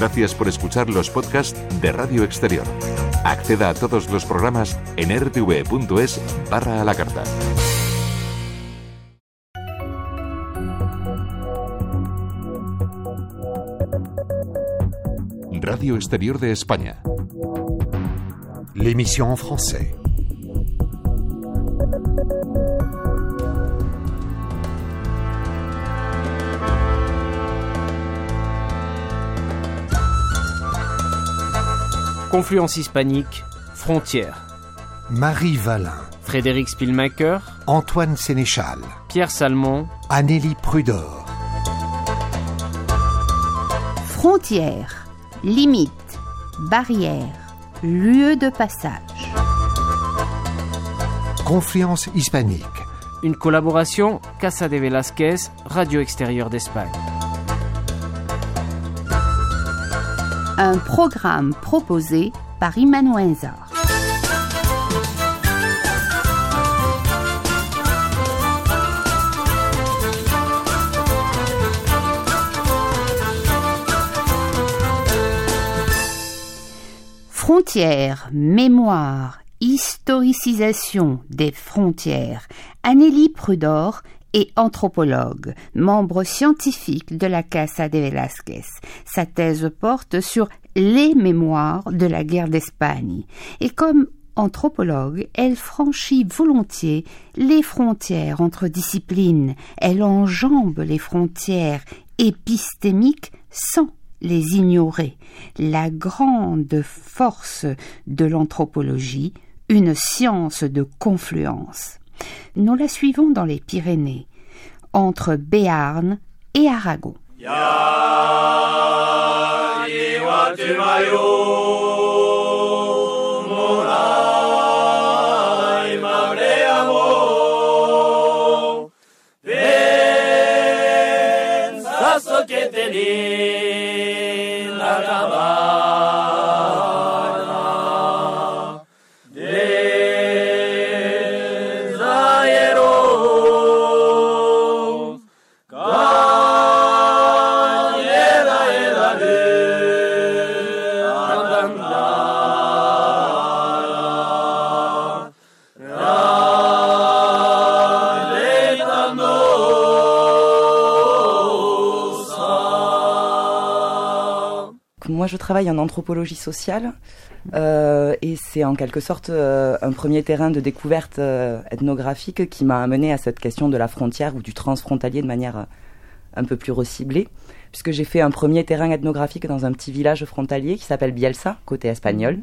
Gracias por escuchar los podcasts de Radio Exterior. Acceda a todos los programas en rtve.es/a la carta. Radio Exterior de España. L'émission en français. Confluence hispanique, Frontières. Marie Valin. Frédéric Spielmacher. Antoine Sénéchal. Pierre Salmon. Anélie Prudor. Frontières, limites, barrières, lieux de passage. Confluence hispanique. Une collaboration Casa de Velázquez, Radio Extérieure d'Espagne. Un programme proposé par Iman Wenzar. Frontières, mémoire, historicisation des frontières. Anélie Prudor est anthropologue, membre scientifique de la Casa de Velázquez. Sa thèse porte sur les mémoires de la guerre d'Espagne. Et comme anthropologue, elle franchit volontiers les frontières entre disciplines. Elle enjambe les frontières épistémiques sans les ignorer. La grande force de l'anthropologie, une science de confluence. Nous la suivons dans les Pyrénées, entre Béarn et Aragon. Moi, je travaille en anthropologie sociale et c'est en quelque sorte un premier terrain de découverte ethnographique qui m'a amené à cette question de la frontière ou du transfrontalier de manière un peu plus reciblée, puisque j'ai fait un premier terrain ethnographique dans un petit village frontalier qui s'appelle Bielsa, côté espagnol,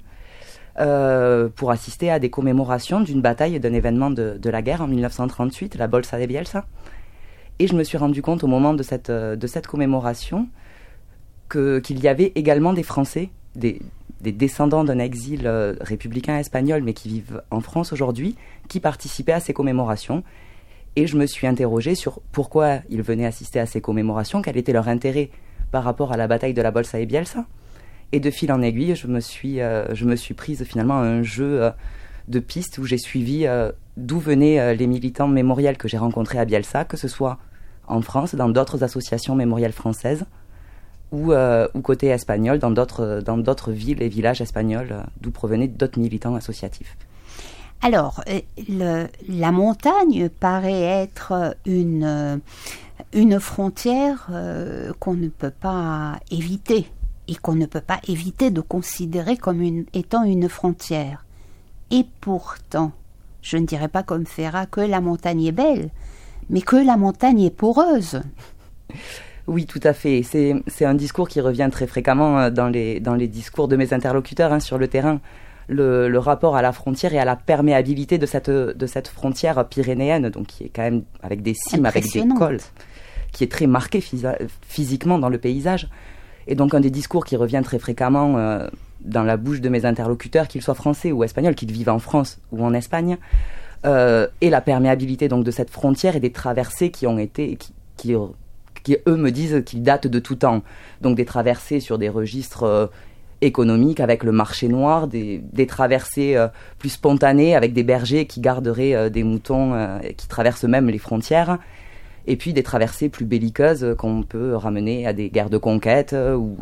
pour assister à des commémorations d'une bataille, d'un événement de la guerre en 1938, la Bolsa de Bielsa. Et je me suis rendu compte au moment de cette commémoration qu'il y avait également des Français, des descendants d'un exil républicain espagnol, mais qui vivent en France aujourd'hui, qui participaient à ces commémorations. Et je me suis interrogée sur pourquoi ils venaient assister à ces commémorations, quel était leur intérêt par rapport à la bataille de la Bolsa de Bielsa. Et de fil en aiguille, je me suis prise finalement à un jeu de pistes où j'ai suivi d'où venaient les militants mémoriels que j'ai rencontrés à Bielsa, que ce soit en France, dans d'autres associations mémorielles françaises, ou côté espagnol, dans d'autres villes et villages espagnols, d'où provenaient d'autres militants associatifs. Alors, la montagne paraît être une frontière qu'on ne peut pas éviter, et qu'on ne peut pas éviter de considérer comme étant une frontière. Et pourtant, je ne dirais pas comme Ferrat que la montagne est belle, mais que la montagne est poreuse. Oui, tout à fait. C'est un discours qui revient très fréquemment dans les discours de mes interlocuteurs sur le terrain. Le rapport à la frontière et à la perméabilité de cette frontière pyrénéenne, donc qui est quand même avec des cimes, avec des cols, qui est très marquée physiquement dans le paysage. Et donc un des discours qui revient très fréquemment dans la bouche de mes interlocuteurs, qu'ils soient français ou espagnols, qu'ils vivent en France ou en Espagne, et la perméabilité donc de cette frontière et des traversées qui ont été, qui eux me disent qu'ils datent de tout temps. Donc des traversées sur des registres économiques avec le marché noir, des traversées plus spontanées avec des bergers qui garderaient des moutons qui traversent même les frontières, et puis des traversées plus belliqueuses qu'on peut ramener à des guerres de conquête ou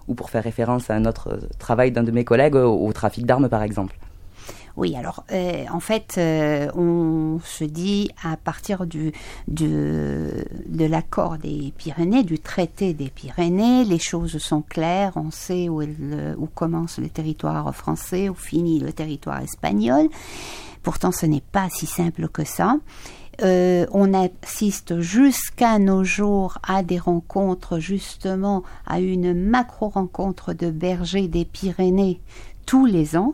ou pour faire référence à un autre travail d'un de mes collègues, au trafic d'armes par exemple. Oui, alors en fait, on se dit à partir de l'accord des Pyrénées, du traité des Pyrénées, les choses sont claires, on sait où commence le territoire français, où finit le territoire espagnol. Pourtant, ce n'est pas si simple que ça. On assiste jusqu'à nos jours à des rencontres, justement, à une macro-rencontre de bergers des Pyrénées tous les ans.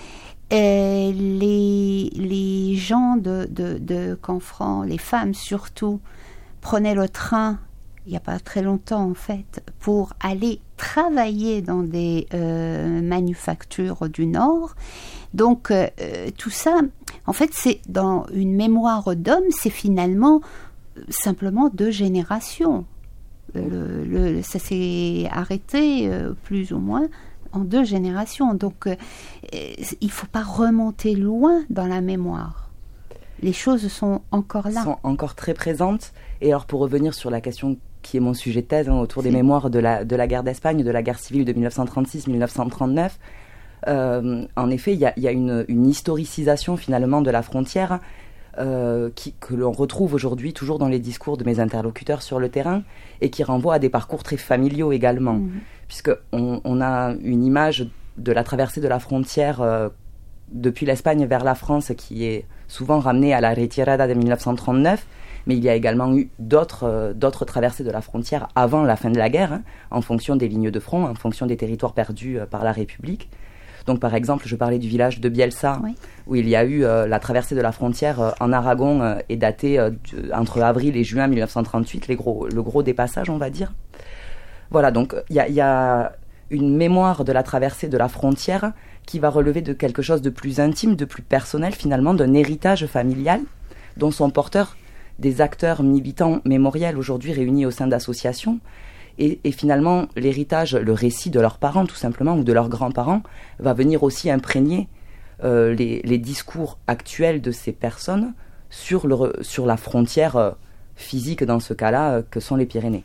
Les gens de Canfranc, les femmes surtout, prenaient le train, il n'y a pas très longtemps en fait, pour aller travailler dans des manufactures du Nord. Donc tout ça, en fait, c'est dans une mémoire d'homme, c'est finalement simplement 2 générations. Ça s'est arrêté plus ou moins en 2 générations. Donc, il ne faut pas remonter loin dans la mémoire. Les choses sont encore là. Sont encore très présentes. Et alors, pour revenir sur la question qui est mon sujet de thèse, autour des mémoires de la guerre d'Espagne, de la guerre civile de 1936-1939, en effet, il y a une historicisation finalement de la frontière que l'on retrouve aujourd'hui toujours dans les discours de mes interlocuteurs sur le terrain et qui renvoie à des parcours très familiaux également. Puisqu'on a une image de la traversée de la frontière depuis l'Espagne vers la France qui est souvent ramenée à la retirada de 1939, mais il y a également eu d'autres traversées de la frontière avant la fin de la guerre, en fonction des lignes de front, en fonction des territoires perdus par la République. Donc par exemple, je parlais du village de Bielsa, oui, où il y a eu la traversée de la frontière en Aragon est datée entre avril et juin 1938, le gros des passages, on va dire. Voilà, donc il y a une mémoire de la traversée de la frontière qui va relever de quelque chose de plus intime, de plus personnel finalement, d'un héritage familial dont sont porteurs des acteurs militants mémoriels aujourd'hui réunis au sein d'associations. Et finalement, l'héritage, le récit de leurs parents tout simplement, ou de leurs grands-parents, va venir aussi imprégner les discours actuels de ces personnes sur la frontière physique, dans ce cas-là, que sont les Pyrénées.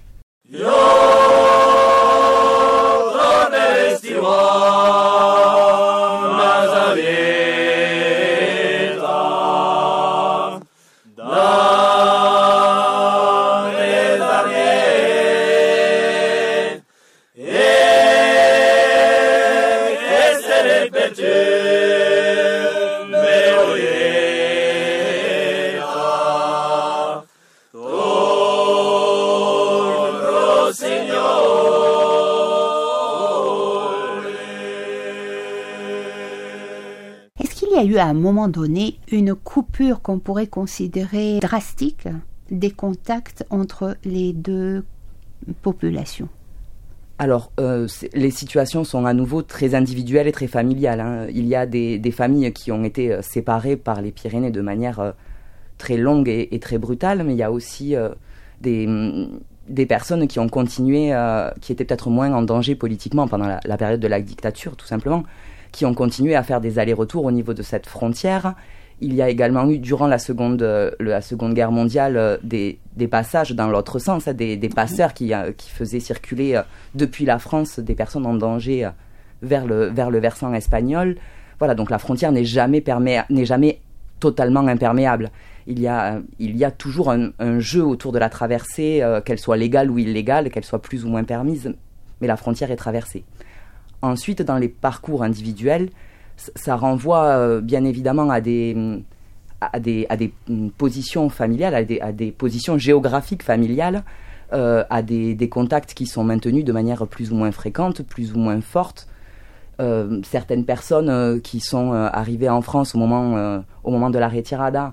Il y a eu à un moment donné une coupure qu'on pourrait considérer drastique des contacts entre les 2 populations. Alors, les situations sont à nouveau très individuelles et très familiales. Il y a des familles qui ont été séparées par les Pyrénées de manière très longue et très brutale, mais il y a aussi des personnes qui ont continué, qui étaient peut-être moins en danger politiquement pendant la période de la dictature, tout simplement, qui ont continué à faire des allers-retours au niveau de cette frontière. Il y a également eu, durant la Seconde Guerre mondiale, des passages dans l'autre sens, des passeurs qui faisaient circuler depuis la France des personnes en danger vers le versant espagnol. Voilà, donc la frontière n'est jamais totalement imperméable. Il y a toujours un jeu autour de la traversée, qu'elle soit légale ou illégale, qu'elle soit plus ou moins permise, mais la frontière est traversée. Ensuite, dans les parcours individuels, ça renvoie bien évidemment à des positions familiales, à des positions géographiques familiales, à des contacts qui sont maintenus de manière plus ou moins fréquente, plus ou moins forte. Certaines personnes qui sont arrivées en France au moment de la retirada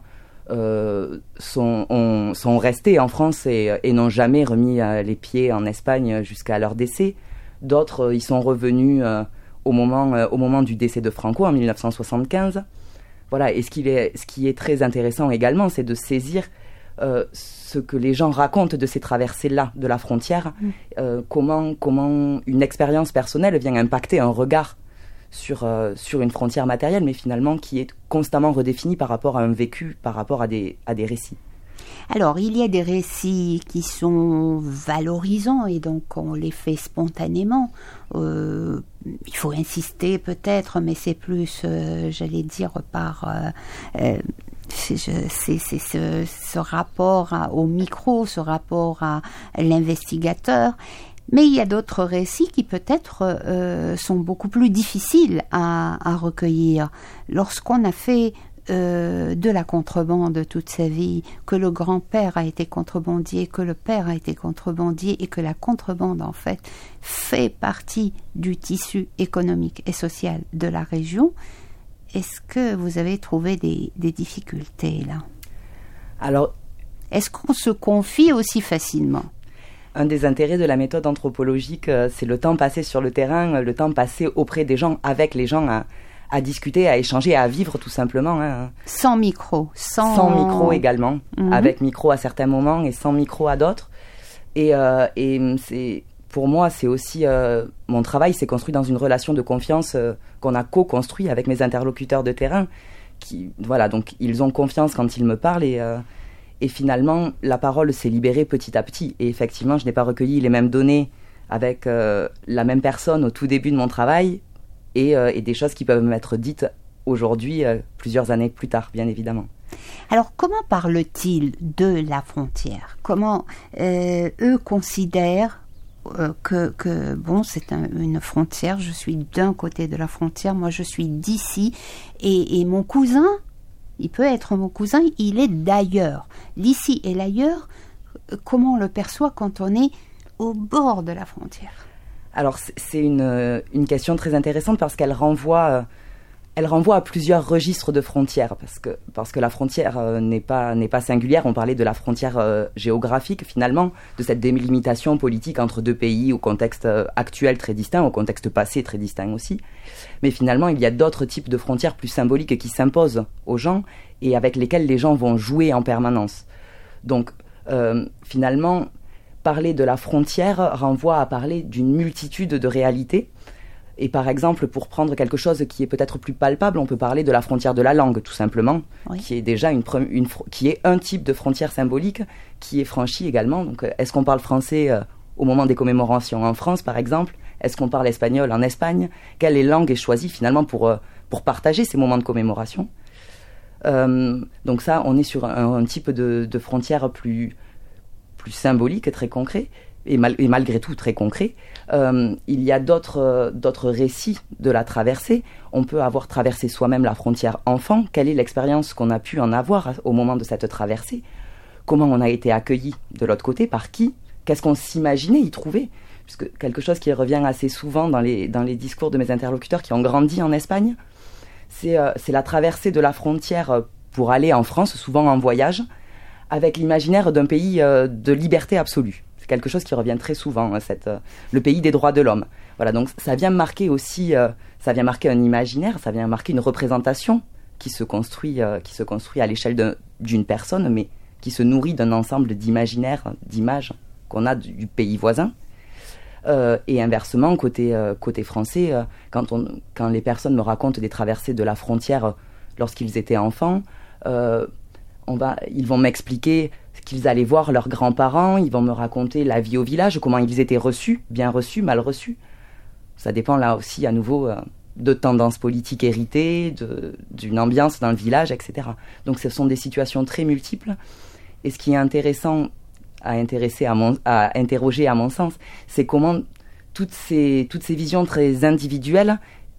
sont restées en France et n'ont jamais remis les pieds en Espagne jusqu'à leur décès. D'autres y sont revenus au moment du décès de Franco en 1975. Voilà, et ce qui est très intéressant également, c'est de saisir ce que les gens racontent de ces traversées-là de la frontière, comment une expérience personnelle vient impacter un regard sur une frontière matérielle, mais finalement qui est constamment redéfinie par rapport à un vécu, par rapport à des récits. Alors, il y a des récits qui sont valorisants et donc on les fait spontanément. Il faut insister peut-être, mais c'est plus, j'allais dire, par... c'est ce rapport au micro, ce rapport à l'investigateur. Mais il y a d'autres récits qui peut-être sont beaucoup plus difficiles à recueillir. Lorsqu'on a fait de la contrebande toute sa vie, que le grand-père a été contrebandier, que le père a été contrebandier et que la contrebande en fait partie du tissu économique et social de la région, est-ce que vous avez trouvé des difficultés là? Alors, est-ce qu'on se confie aussi facilement? Un des intérêts de la méthode anthropologique, c'est le temps passé sur le terrain, le temps passé auprès des gens, avec les gens, à discuter, à échanger, à vivre tout simplement. Hein. Sans micro. Sans micro également, avec micro à certains moments et sans micro à d'autres. Et c'est, pour moi, c'est aussi... mon travail s'est construit dans une relation de confiance qu'on a co-construit avec mes interlocuteurs de terrain. Voilà, donc ils ont confiance quand ils me parlent et finalement, la parole s'est libérée petit à petit. Et effectivement, je n'ai pas recueilli les mêmes données avec la même personne au tout début de mon travail et des choses qui peuvent m'être dites aujourd'hui, plusieurs années plus tard, bien évidemment. Alors, comment parlent-ils de la frontière? Comment eux considèrent que bon, c'est une frontière, je suis d'un côté de la frontière, moi je suis d'ici, et mon cousin, il peut être mon cousin, il est d'ailleurs. L'ici et l'ailleurs, comment on le perçoit quand on est au bord de la frontière? Alors, c'est une question très intéressante parce qu'elle renvoie à plusieurs registres de frontières, parce que la frontière n'est pas singulière. On parlait de la frontière géographique, finalement, de cette délimitation politique entre deux pays au contexte actuel très distinct, au contexte passé très distinct aussi. Mais finalement, il y a d'autres types de frontières plus symboliques qui s'imposent aux gens et avec lesquelles les gens vont jouer en permanence. Donc, finalement, parler de la frontière renvoie à parler d'une multitude de réalités. Et par exemple, pour prendre quelque chose qui est peut-être plus palpable, on peut parler de la frontière de la langue, tout simplement, oui. Qui est déjà qui est un type de frontière symbolique qui est franchie également. Donc, est-ce qu'on parle français au moment des commémorations en France, par exemple? Est-ce qu'on parle espagnol en Espagne? Quelle langue est choisie finalement pour partager ces moments de commémoration? Donc ça, on est sur un type de frontière plus symbolique, très concret. Et malgré tout très concret, il y a d'autres récits de la traversée. On peut avoir traversé soi-même la frontière enfant. Quelle est l'expérience qu'on a pu en avoir au moment de cette traversée? Comment on a été accueilli de l'autre côté? Par qui? Qu'est-ce qu'on s'imaginait y trouver? Puisque quelque chose qui revient assez souvent dans les discours de mes interlocuteurs qui ont grandi en Espagne, c'est la traversée de la frontière pour aller en France, souvent en voyage, avec l'imaginaire d'un pays de liberté absolue. C'est quelque chose qui revient très souvent, le pays des droits de l'homme. Voilà, donc ça vient marquer aussi, ça vient marquer un imaginaire, ça vient marquer une représentation qui se construit à l'échelle d'une personne, mais qui se nourrit d'un ensemble d'imaginaires, d'images qu'on a du pays voisin. Et inversement, côté français, quand les personnes me racontent des traversées de la frontière lorsqu'ils étaient enfants, ils vont m'expliquer qu'ils allaient voir leurs grands-parents, ils vont me raconter la vie au village, comment ils étaient reçus, bien reçus, mal reçus. Ça dépend là aussi à nouveau de tendances politiques héritées, d'une ambiance dans le village, etc. Donc ce sont des situations très multiples. Et ce qui est intéressant à interroger à mon sens, c'est comment toutes ces visions très individuelles,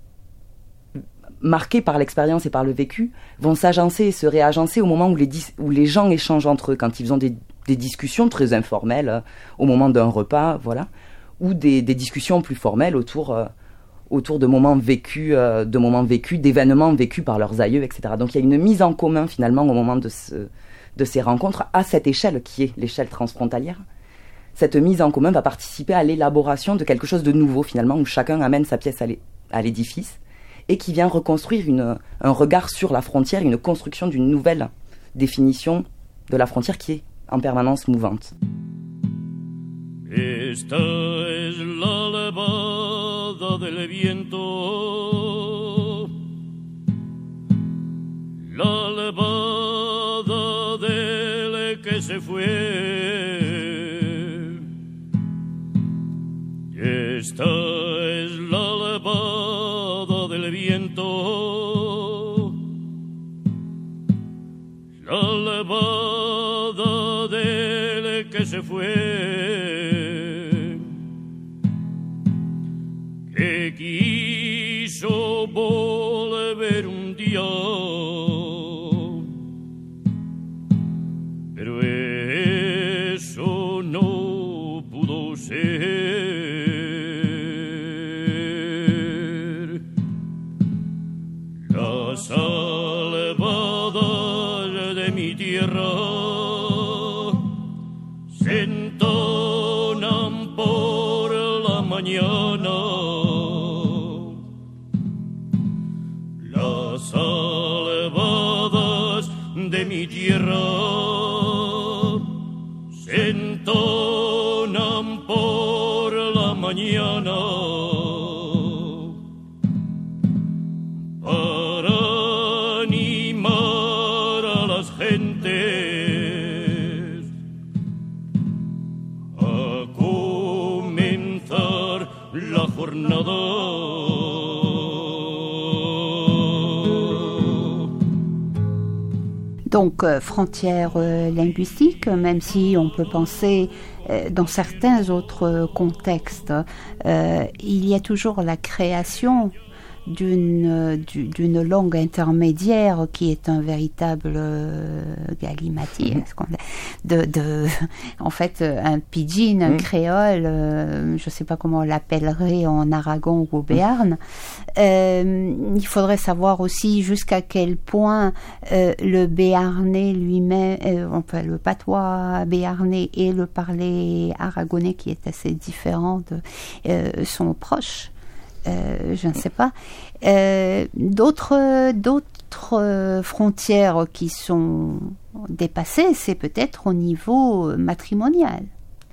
marqués par l'expérience et par le vécu, vont s'agencer et se réagencer au moment où les gens échangent entre eux, quand ils ont des discussions très informelles, au moment d'un repas, voilà, ou des discussions plus formelles autour de moments vécus, d'événements vécus par leurs aïeux, etc. Donc il y a une mise en commun finalement au moment de ces rencontres à cette échelle qui est l'échelle transfrontalière. Cette mise en commun va participer à l'élaboration de quelque chose de nouveau finalement, où chacun amène sa pièce à l'édifice, et qui vient reconstruire un regard sur la frontière, une construction d'une nouvelle définition de la frontière qui est en permanence mouvante. Esta es la levada del viento, la levada del que Y esta es la levada del viento, la levada del que se fue, que quiso volver un día, pero eso no pudo ser. Las albadas de mi tierra se entonan por la mañana. Las albadas de mi tierra se entonan por la mañana para animar a las gentes a comenzar la jornada. Donc, frontières linguistiques, même si on peut penser dans certains autres contextes, il y a toujours la création d'une langue intermédiaire qui est un véritable galimatier, en fait un pidgin, un créole, je ne sais pas comment on l'appellerait en Aragon ou au Béarn. Il faudrait savoir aussi jusqu'à quel point le béarnais lui-même, enfin le patois béarnais et le parler aragonais qui est assez différent sont proches. Je ne sais pas. D'autres frontières qui sont dépassées, c'est peut-être au niveau matrimonial.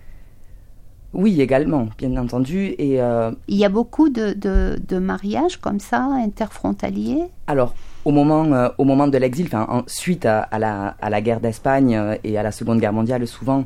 Oui, également, bien entendu. Et il y a beaucoup de mariages comme ça, interfrontaliers. Alors, au moment de l'exil, suite à la guerre d'Espagne et à la Seconde Guerre mondiale, souvent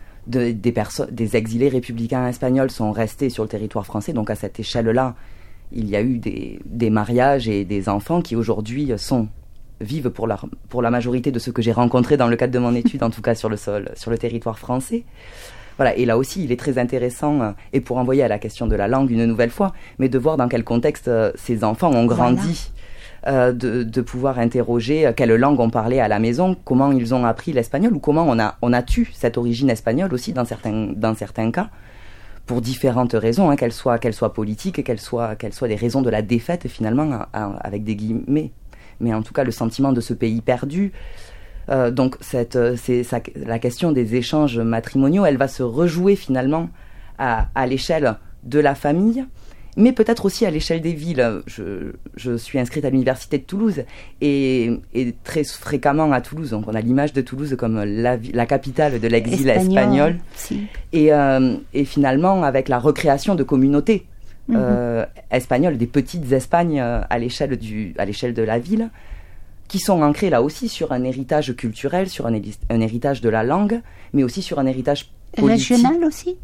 des exilés républicains espagnols sont restés sur le territoire français. Donc à cette échelle-là, il y a eu des mariages et des enfants qui aujourd'hui vivent pour la majorité de ceux que j'ai rencontrés dans le cadre de mon étude, en tout cas sur le territoire français. Voilà, et là aussi, il est très intéressant, et pour envoyer à la question de la langue une nouvelle fois, mais de voir dans quel contexte ces enfants ont grandi, de pouvoir interroger quelle langue on parlait à la maison, comment ils ont appris l'espagnol, ou comment on a tu cette origine espagnole aussi dans certains cas, pour différentes raisons, qu'elles soient politiques, qu'elles soient des raisons de la défaite finalement, avec des guillemets, mais en tout cas le sentiment de ce pays perdu. Donc la question des échanges matrimoniaux, elle va se rejouer finalement à l'échelle de la famille, mais peut-être aussi à l'échelle des villes. Je suis inscrite à l'université de Toulouse et très fréquemment à Toulouse, donc on a l'image de Toulouse comme la capitale de l'exil espagnol. Si. Et finalement avec la recréation de communautés espagnoles, des petites Espagnes à l'échelle de la ville, qui sont ancrés là aussi sur un héritage culturel, sur un héritage de la langue, mais aussi sur un héritage politique. Régional aussi.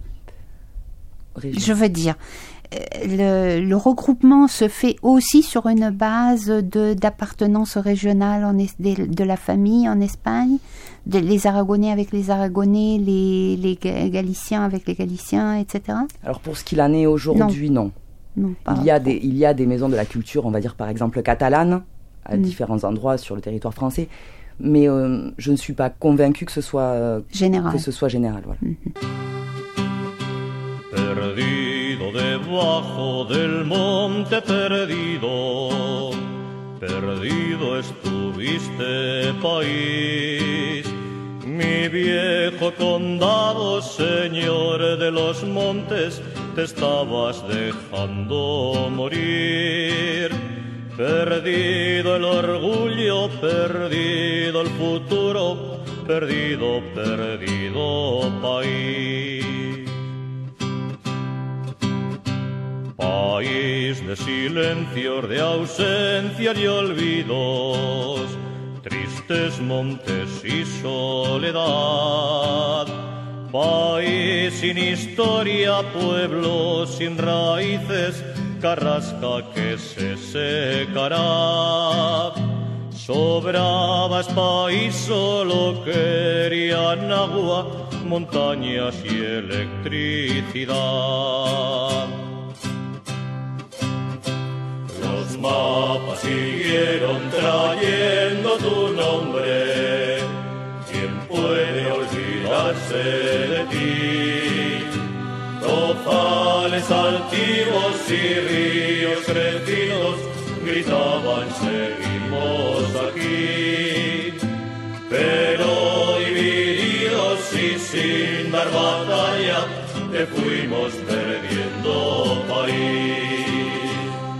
Je veux dire, le regroupement se fait aussi sur une base d'appartenance régionale de la famille en Espagne, les Aragonais avec les Aragonais, les Galiciens avec les Galiciens, etc. Alors pour ce qu'il en est aujourd'hui, non. Il y a des maisons de la culture, on va dire par exemple catalanes, à différents endroits sur le territoire français, mais je ne suis pas convaincue que ce soit général. Voilà. Perdido debajo del monte perdido, perdido estuviste país, mi viejo condado, señor de los montes, te estabas dejando morir. Perdido el orgullo, perdido el futuro, perdido, perdido país. País de silencios, de ausencias y olvidos, tristes montes y soledad. País sin historia, pueblo sin raíces, carrasca que se secará. Sobraba país, solo querían agua, montañas y electricidad. Los mapas siguieron trayendo tu nombre. ¿Quién puede olvidarse de ti? Rozales altivos y ríos crecidos gritaban: seguimos aquí. Pero divididos y sin dar batalla, te fuimos perdiendo país.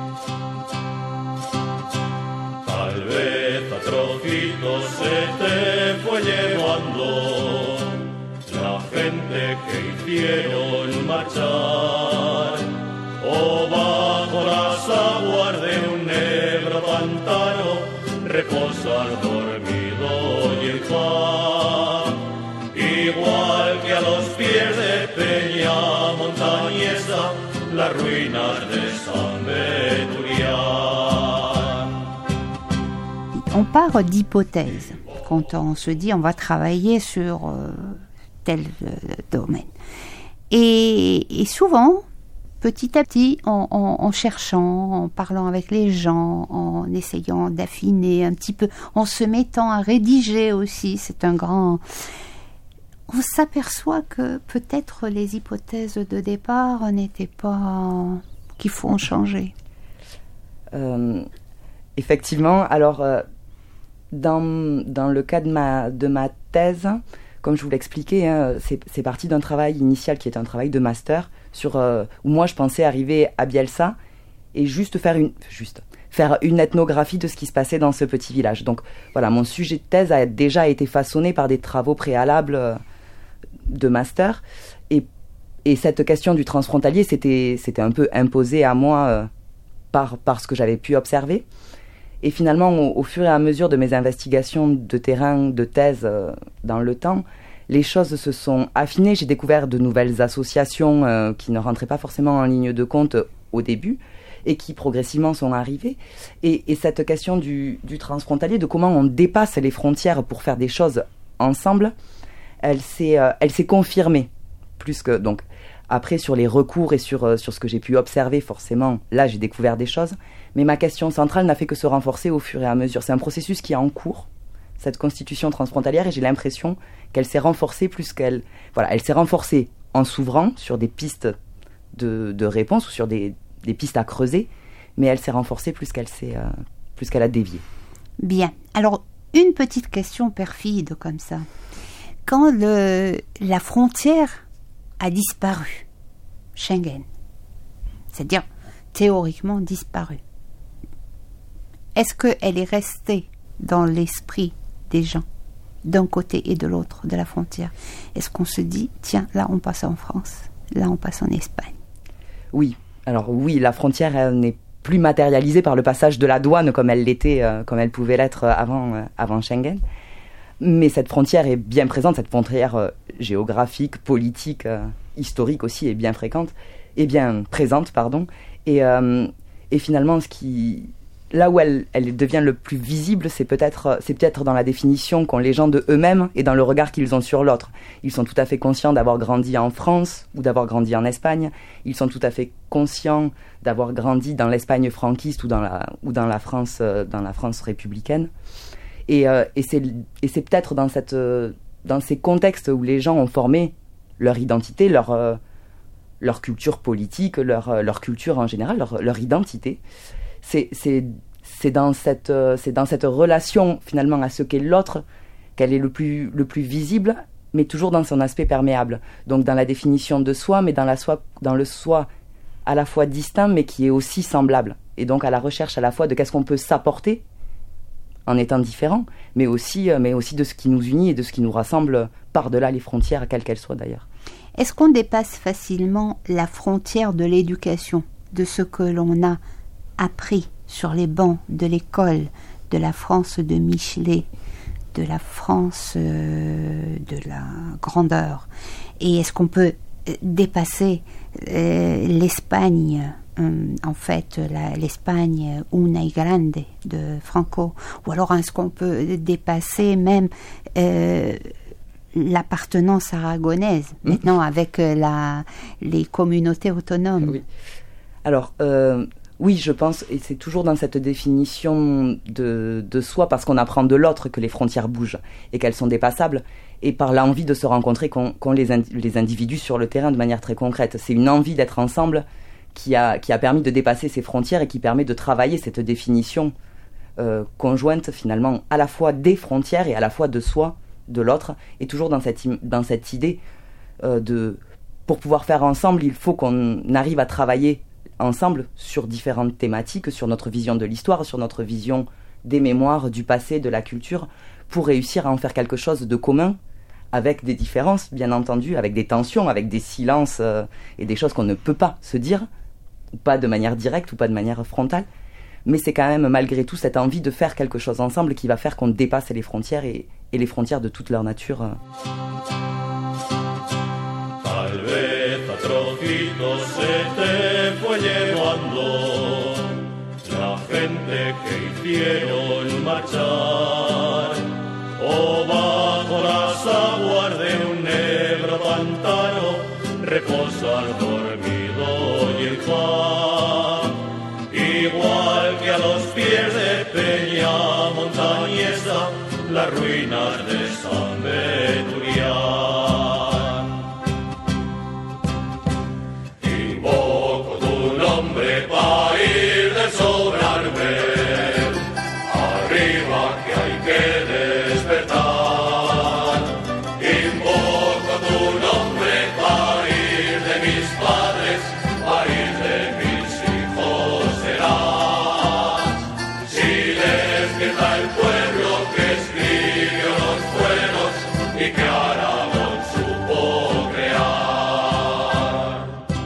Tal vez a trocitos se te fue llevando la gente que hicieron marchar, o bajo las aguas de un negro pantano reposar dormido y en paz. Igual que a los pies de Peña Montañesa, las ruinas de San Veturián. On part d'hypothèses quand on se dit on va travailler sur tel domaine. Et souvent, petit à petit, en cherchant, en parlant avec les gens, en essayant d'affiner un petit peu, en se mettant à rédiger aussi, c'est un grand... On s'aperçoit que peut-être les hypothèses de départ n'étaient pas... qu'il faut en changer. Effectivement, alors dans le cas de ma thèse, comme je vous l'expliquais, hein, c'est parti d'un travail initial qui est un travail de master où moi je pensais arriver à Bielsa et juste faire une ethnographie de ce qui se passait dans ce petit village. Donc voilà, mon sujet de thèse a déjà été façonné par des travaux préalables de master et cette question du transfrontalier c'était un peu imposé à moi par ce que j'avais pu observer. Et finalement, au fur et à mesure de mes investigations de terrain, de thèse dans le temps, les choses se sont affinées. J'ai découvert de nouvelles associations qui ne rentraient pas forcément en ligne de compte au début et qui progressivement sont arrivées. Et cette question du transfrontalier, de comment on dépasse les frontières pour faire des choses ensemble, elle s'est confirmée. Plus que, donc, après, sur les recours et sur ce que j'ai pu observer, forcément, là, j'ai découvert des choses. Mais ma question centrale n'a fait que se renforcer au fur et à mesure. C'est un processus qui est en cours, cette constitution transfrontalière, et j'ai l'impression qu'elle s'est renforcée plus qu'elle... Voilà, elle s'est renforcée en s'ouvrant sur des pistes de réponse ou sur des pistes à creuser, mais elle s'est renforcée plus qu'elle a dévié. Bien. Alors, une petite question perfide comme ça. Quand la frontière a disparu, Schengen, c'est-à-dire théoriquement disparu, est-ce qu'elle est restée dans l'esprit des gens, d'un côté et de l'autre de la frontière? Est-ce qu'on se dit, tiens, là on passe en France, là on passe en Espagne? Oui, alors oui, la frontière elle n'est plus matérialisée par le passage de la douane comme elle l'était, comme elle pouvait l'être avant Schengen. Mais cette frontière est bien présente, cette frontière géographique, politique, historique aussi est bien présente. Et finalement, là où elle devient le plus visible, c'est peut-être dans la définition qu'ont les gens de eux-mêmes et dans le regard qu'ils ont sur l'autre. Ils sont tout à fait conscients d'avoir grandi en France ou d'avoir grandi en Espagne. Ils sont tout à fait conscients d'avoir grandi dans l'Espagne franquiste ou dans la France républicaine. Et c'est peut-être dans ces contextes où les gens ont formé leur identité, leur culture politique, leur culture en général, leur identité. C'est dans cette relation finalement à ce qu'est l'autre qu'elle est le plus visible, mais toujours dans son aspect perméable. Donc dans la définition de soi, mais dans le soi à la fois distinct, mais qui est aussi semblable. Et donc à la recherche à la fois de qu'est-ce qu'on peut s'apporter en étant différent, mais aussi de ce qui nous unit et de ce qui nous rassemble par-delà les frontières, quelles qu'elles soient d'ailleurs. Est-ce qu'on dépasse facilement la frontière de l'éducation, de ce que l'on a appris sur les bancs de l'école, de la France de Michelet, de la France de la grandeur. Et est-ce qu'on peut dépasser l'Espagne, en fait, l'Espagne una y grande de Franco, ou alors est-ce qu'on peut dépasser même l'appartenance aragonaise, maintenant avec les communautés autonomes? Oui. Alors, oui, je pense, et c'est toujours dans cette définition de soi, parce qu'on apprend de l'autre que les frontières bougent et qu'elles sont dépassables, et par l'envie de se rencontrer qu'ont les individus sur le terrain de manière très concrète. C'est une envie d'être ensemble qui a permis de dépasser ces frontières et qui permet de travailler cette définition conjointe, finalement, à la fois des frontières et à la fois de soi, de l'autre, et toujours dans cette idée pour pouvoir faire ensemble, il faut qu'on arrive à travailler ensemble sur différentes thématiques, sur notre vision de l'histoire, sur notre vision des mémoires, du passé, de la culture, pour réussir à en faire quelque chose de commun, avec des différences, bien entendu, avec des tensions, avec des silences et des choses qu'on ne peut pas se dire, ou pas de manière directe, ou pas de manière frontale, mais c'est quand même malgré tout cette envie de faire quelque chose ensemble qui va faire qu'on dépasse les frontières et les frontières de toute leur nature. Tal vez a trocitos se te fue llevando la gente que hicieron marchar, o bajo las aguas de un negro pantano reposa el dormido y el pan, igual que a los pies de peña montañesa las ruinas de San Veturián. Invoco tu nombre pa' ir de sobrarme, arriba que hay que despertar. Invoco tu nombre pa' ir de mis padres, pa' ir de mis hijos serás. Si despierta el pueblo que escribió los fueros y que Aragón supo crear.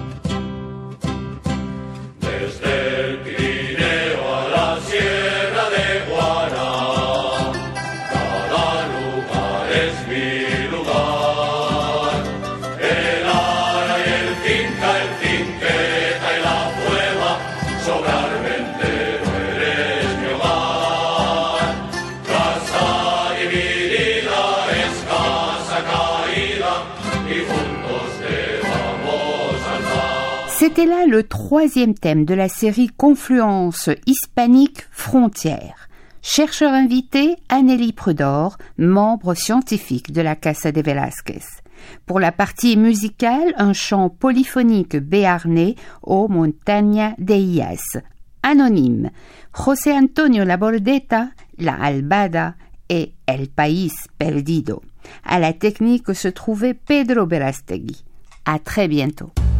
Desde el Pirineo a la Sierra de Guara, cada lugar es mi lugar. El Ara y el Cinca, el Cinqueta y la Puebla, Sobrarbe entero eres mi hogar. Casa dividida es casa caída y juntos te vamos a alzar. C'était là le troisième thème de la série Confluence hispanique frontières. Chercheur invité, Anélie Prudor, membre scientifique de la Casa de Velázquez. Pour la partie musicale, un chant polyphonique béarnais aux Montaña de Illas. Anonyme, José Antonio Labordeta, La Albada et El País Perdido. À la technique se trouvait Pedro Berastegui. À très bientôt.